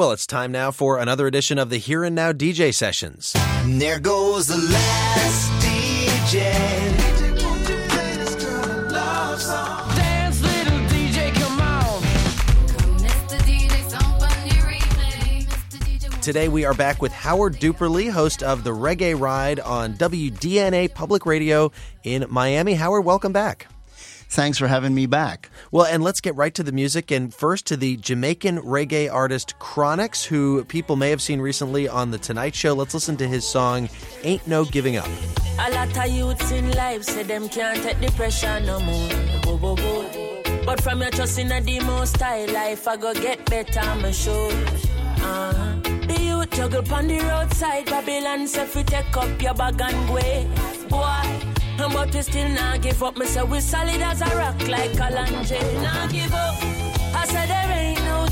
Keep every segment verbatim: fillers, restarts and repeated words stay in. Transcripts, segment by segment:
Well, it's time now for another edition of the Here and Now D J Sessions. And there goes the last D J. Dance, little D J, come on. Today we are back with Howard Duperly, host of the Reggae Ride on W D N A Public Radio in Miami. Howard, welcome back. Thanks for having me back. Well, and let's get right to the music, and first to the Jamaican reggae artist Chronixx, who people may have seen recently on The Tonight Show. Let's listen to his song, Ain't No Giving Up. A lot of youths in life say them can't take the pressure no more. Go, go, go. But from your trust in a demo style life, I go get better, I'm sure. Uh-huh. The youth juggle pon the roadside, Babylon say fi take up your bag and go. Boy. But we still not give up. Me say we solid as a rock like a Kalanje. Not give up. I said there ain't no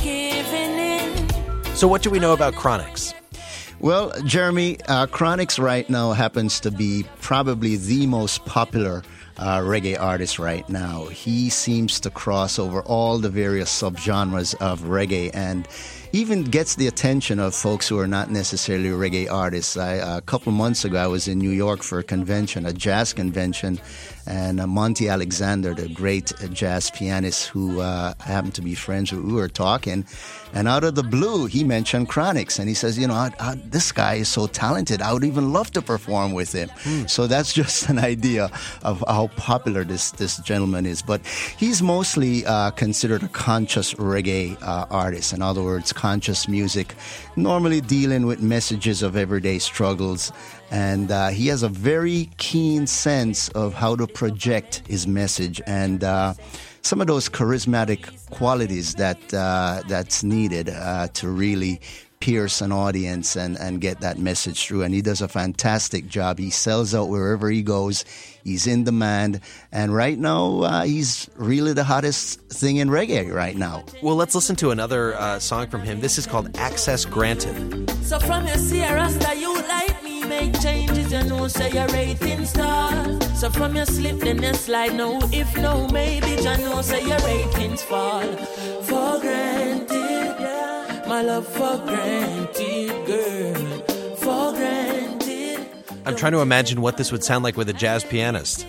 giving in. So what do we know about Chronixx? Well, Jeremy, uh, Chronixx right now happens to be probably the most popular uh, reggae artist right now. He seems to cross over all the various subgenres of reggae and even gets the attention of folks who are not necessarily reggae artists. I, a couple months ago, I was in New York for a convention, a jazz convention, and uh, Monty Alexander, the great uh, jazz pianist who uh, I happen to be friends with, we were talking, and out of the blue, he mentioned Chronixx, and he says, you know, I, I, this guy is so talented, I would even love to perform with him. Mm. So that's just an idea of how popular this, this gentleman is. But he's mostly uh, considered a conscious reggae uh, artist. In other words, conscious music, normally dealing with messages of everyday struggles. And uh, he has a very keen sense of how to project his message and uh, some of those charismatic qualities that uh, that's needed uh, to really pierce an audience and, and get that message through. And he does a fantastic job. He sells out wherever he goes. He's in demand. And right now, uh, he's really the hottest thing in reggae right now. Well, let's listen to another uh, song from him. This is called Access Granted. So from your Sierra Star, you like me, make changes, you know, say your rating star. So from your slip, then you slide, no, if no, maybe, you know, say your ratings fall. For granted, yeah, my love for granted, girl, for granted. I'm trying to imagine what this would sound like with a jazz pianist.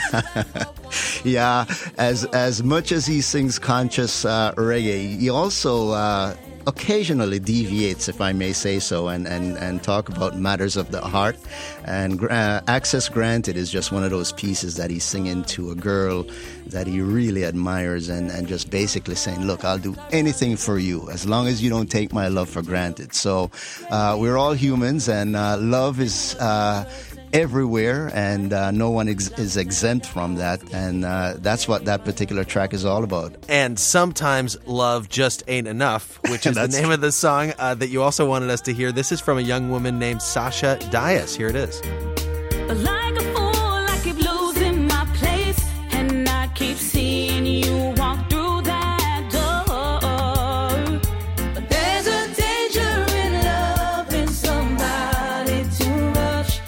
Yeah, as as much as he sings conscious uh, reggae, he also uh, occasionally deviates, if I may say so, and, and, and talk about matters of the heart. And uh, Access Granted is just one of those pieces that he's singing to a girl that he really admires and, and just basically saying, look, I'll do anything for you as long as you don't take my love for granted. So uh, we're all humans, and uh, love is Uh, everywhere, and uh, no one ex- is exempt from that, and uh, that's what that particular track is all about. And sometimes love just ain't enough, which is the name of the song uh, that you also wanted us to hear. This is from a young woman named Sasha Dias. Here it is. Like a fool, I keep losing my place, and I keep seeing you walk through that door. But there's a danger in loving somebody too much.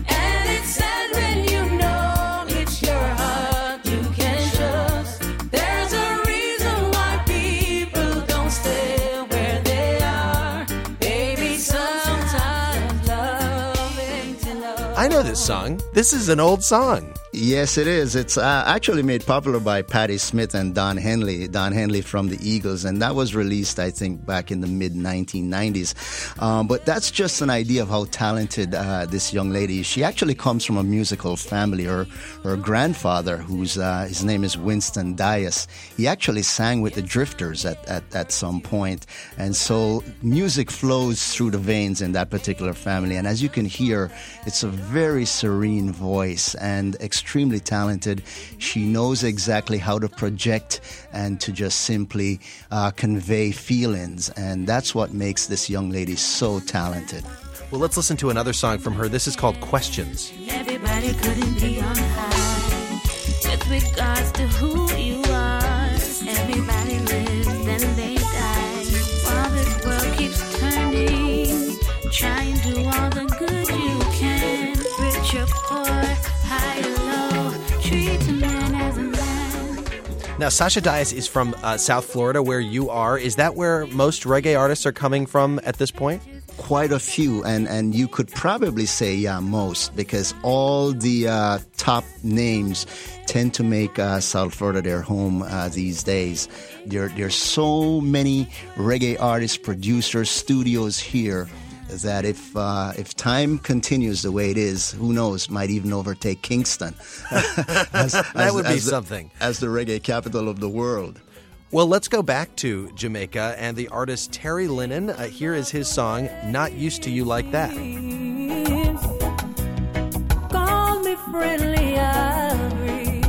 I know this song. This is an old song. Yes, it is. It's uh, actually made popular by Patti Smith and Don Henley. Don Henley from the Eagles, and that was released, I think, back in the mid nineteen nineties. Um, but that's just an idea of how talented uh, this young lady is. She actually comes from a musical family. Her her grandfather, who's uh, his name is Winston Dias, he actually sang with the Drifters at, at, at some point. And so music flows through the veins in that particular family. And as you can hear, it's a very serene voice and extremely talented. She knows exactly how to project and to just simply uh, convey feelings. And that's what makes this young lady so talented. Well, let's listen to another song from her. This is called Questions. Everybody couldn't be on high with regards to who you are. Everybody lives, then they die. While this world keeps turning, try and do all the good you can. Rich or poor, high or low, treat a man as a man. Now, Sasha Dias is from uh, South Florida, where you are. Is that where most reggae artists are coming from at this point? Quite a few, and, and you could probably say, yeah, most, because all the uh, top names tend to make uh, South Florida their home uh, these days. There, there's so many reggae artists, producers, studios here that if uh, if time continues the way it is, who knows, might even overtake Kingston. as, that as, would be as the, something. As the reggae capital of the world. Well, let's go back to Jamaica and the artist Terry Lennon. Uh, here is his song, Not Used to You Like That. Call me friendly, I'll breathe.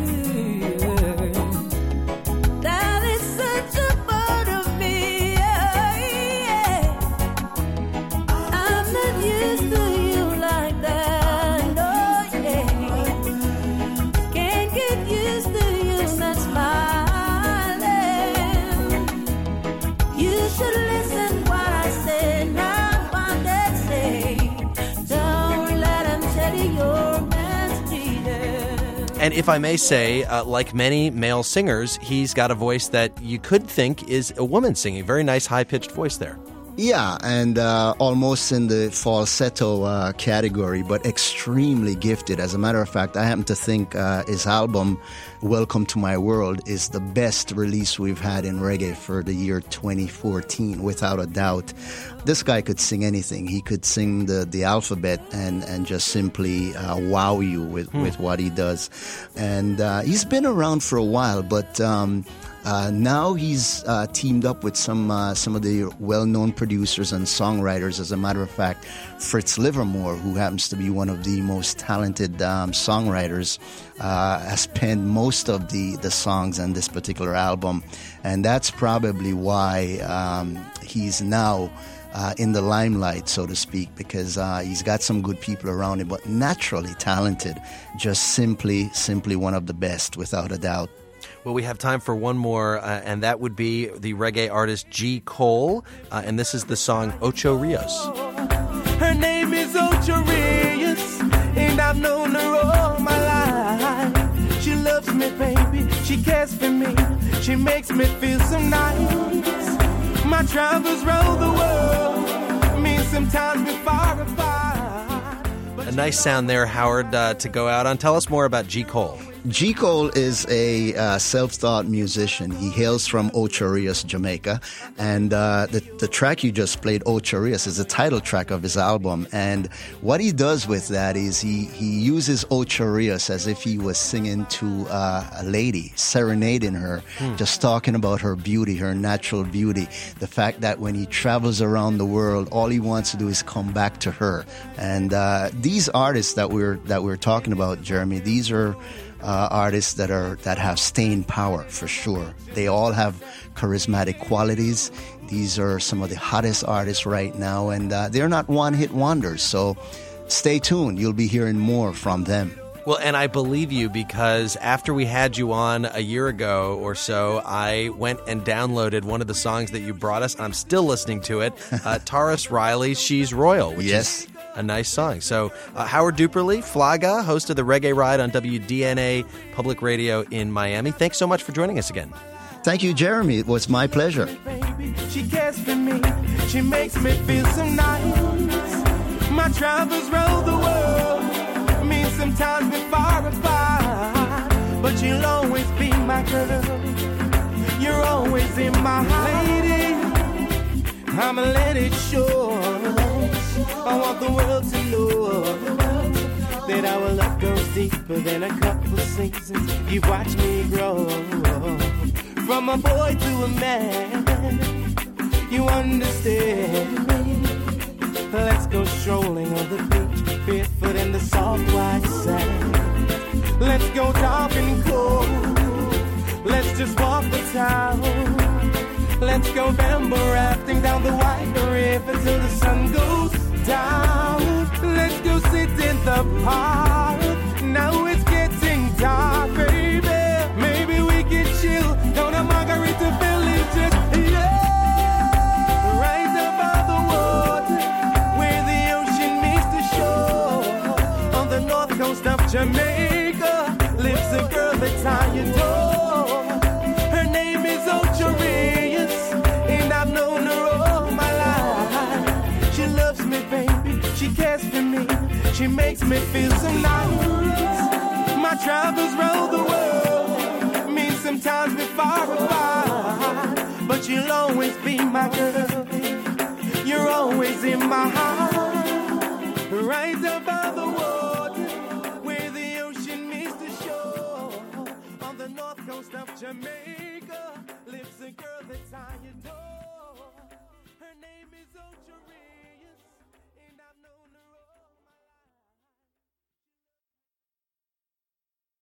That is such a part of me, yeah. I'm not used to you like that, no, yeah. Can't get used to you not smiling. You should listen what I say, not what they say. Don't let them tell you you're mistreated. And if I may say, uh, like many male singers, he's got a voice that you could think is a woman singing. Very nice high-pitched voice there. Yeah, and uh, almost in the falsetto uh, category, but extremely gifted. As a matter of fact, I happen to think uh, his album, Welcome to My World, is the best release we've had in reggae for the year twenty fourteen, without a doubt. This guy could sing anything. He could sing the, the alphabet and, and just simply uh, wow you with, hmm. with what he does. And uh, he's been around for a while, but... Um, Uh, now he's uh, teamed up with some uh, some of the well-known producers and songwriters. As a matter of fact, Fritz Livermore, who happens to be one of the most talented um, songwriters, uh, has penned most of the, the songs on this particular album. And that's probably why um, he's now uh, in the limelight, so to speak, because uh, he's got some good people around him, but naturally talented, just simply, simply one of the best, without a doubt. Well, we have time for one more, uh, and that would be the reggae artist G. Cole, uh, and this is the song Ocho Rios. Her name is Ocho Rios, and I've known her all my life. She loves me, baby, she cares for me, she makes me feel so nice. My travels round the world, means sometimes we're far apart. A nice sound there, Howard, uh, to go out on. Tell us more about G. Cole. G. Cole is a uh, self-taught musician. He hails from Ocho Rios, Jamaica. And uh, the, the track you just played, Ocho Rios, is the title track of his album. And what he does with that is he, he uses Ocho Rios as if he was singing to uh, a lady, serenading her, hmm. just talking about her beauty, her natural beauty. The fact that when he travels around the world, all he wants to do is come back to her. And uh, these artists that we're that we're talking about, Jeremy, these are... Uh, artists that are that have staying power for sure. They all have charismatic qualities. These are some of the hottest artists right now, and uh, they're not one-hit wonders. So stay tuned. You'll be hearing more from them. Well, and I believe you because after we had you on a year ago or so, I went and downloaded one of the songs that you brought us. I'm still listening to it. Uh, Taurus Riley's She's Royal, which yes. is a nice song. So uh, Howard Duperly, Flaga, host of the Reggae Ride on W D N A Public Radio in Miami. Thanks so much for joining us again. Thank you, Jeremy. It was my pleasure. She cares for me. She makes me feel so nice. My travels round the world means sometimes we're far apart, but you'll always be my girl. You're always in my heart, lady. I'ma let it show. I want the world to know that our love goes deeper than a couple seasons. You've watched me grow from a boy to a man. You understand me. Let's go strolling on the beach, barefoot in the soft white sand. Let's go dark and cold. Let's just walk the town. Let's go bamboo rafting down the white river till the sun goes down. Let's go sit in the park. Now it's getting dark, baby. Maybe we can chill down at Margarita Village. Yeah, right above the water, where the ocean meets the shore. On the north coast of Jamaica lives a girl that's I adore. glorious, and I've known her all my life. She loves me, baby, she cares for me, she makes me feel so nice. My travels round the world, mean sometimes we're far apart, but you'll always be my girl. You're always in my heart, right above the water, where the ocean meets the shore. On the north coast of Jamaica lives a girl that's higher.